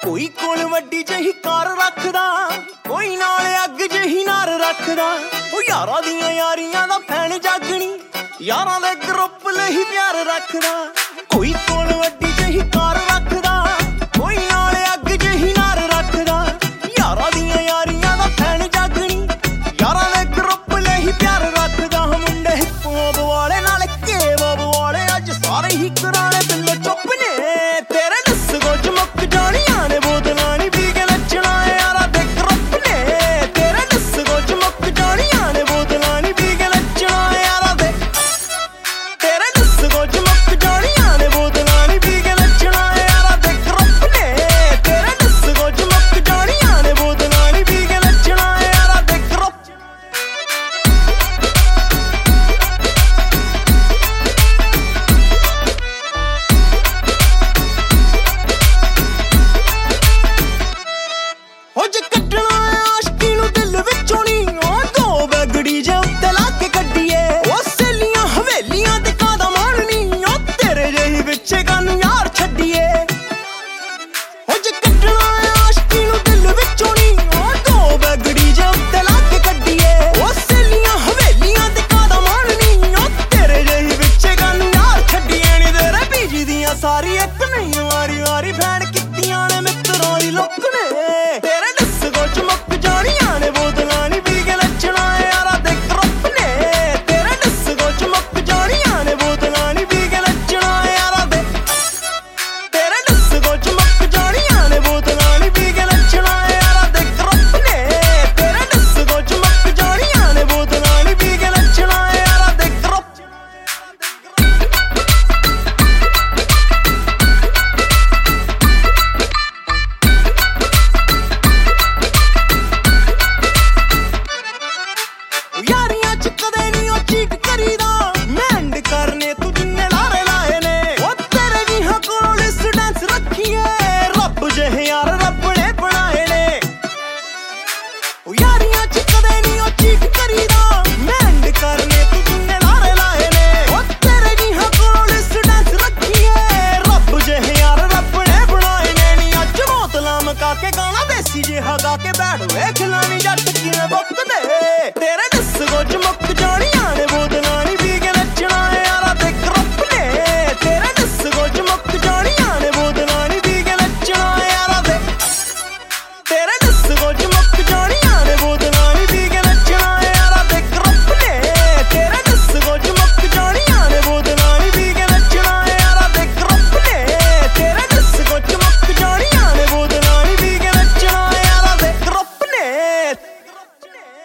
ਕੋਈ ਕੋਲ ਵੱਡੀ ਜਿਹੀ ਕਾਰ ਰੱਖਦਾ, ਕੋਈ ਨਾਲ ਅੱਗ ਜਿਹੀ ਨਾਰ ਰੱਖਦਾ। ਉਹ ਯਾਰਾਂ ਦੀਆਂ ਯਾਰੀਆਂ ਦਾ ਫੈਨ ਜਾਗਣੀ, ਯਾਰਾਂ ਦੇ ਗਰੁੱਪ ਲਈ ਪਿਆਰ ਰੱਖਦਾ। ਕੋਈ ਕੋਲ ਵੱਡੀ ਜਿਹੀ ਕਾਰ ਰੱਖਦਾ, ਕੋਈ ਨਾਲ ਅੱਗ ਜਿਹੀ ਨਾਰ ਰੱਖਦਾ। ਯਾਰਾਂ ਦੀਆਂ ਯਾਰੀਆਂ ਦਾ ਫੈਨ ਜਾਗਣੀ, ਯਾਰਾਂ ਦੇ ਗਰੁੱਪ ਲਈ ਪਿਆਰ ਰੱਖਦਾ। ਮੁੰਡੇ ਹਿੱਪ ਹੌਪ ਵਾਲੇ ਨਾਲ ਕੇ ਬੋਬ ਵਾਲੇ ਅੱਜ ਸਾਰੇ ਹੀ ਕਰਾ